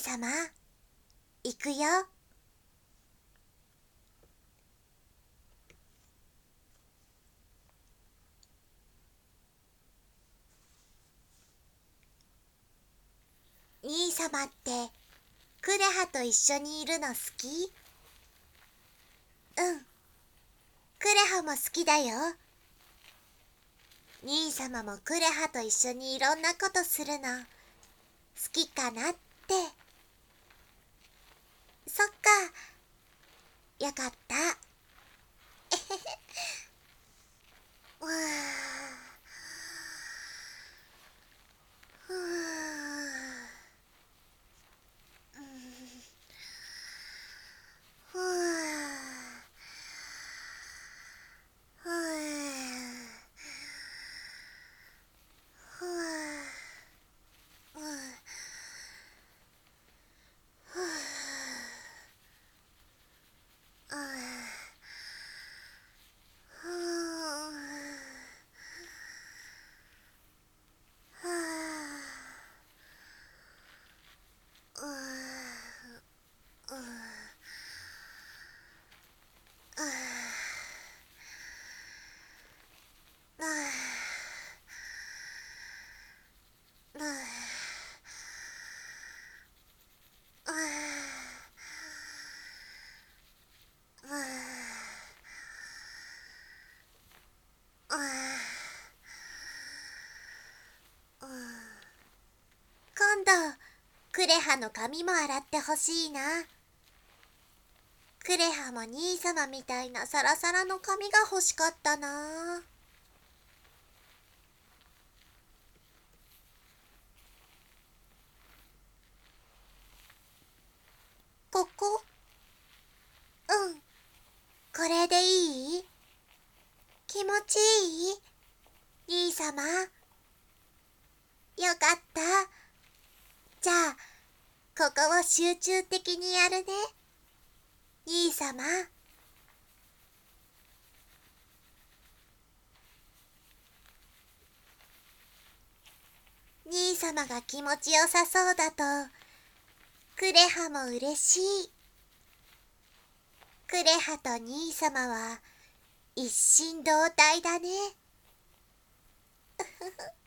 さま、行くよ。兄さまってクレハと一緒にいるの好き？うん、クレハも好きだよ。兄さまもクレハと一緒にいろんなことするの好きかなって。そっか、よかった。えへへ。うわふう、ふう、ふう、ふう、ふう、ふう、ふ今度クレハの髪も洗ってほしいな。クレハも兄さまみたいなサラサラの髪が欲しかったな。ここ？うん、これでいい？気持ちいい？兄さま、よかった。じゃあここを集中的にやるね、兄さま。兄さまが気持ちよさそうだとクレハも嬉しい。クレハと兄さまは一心同体だね。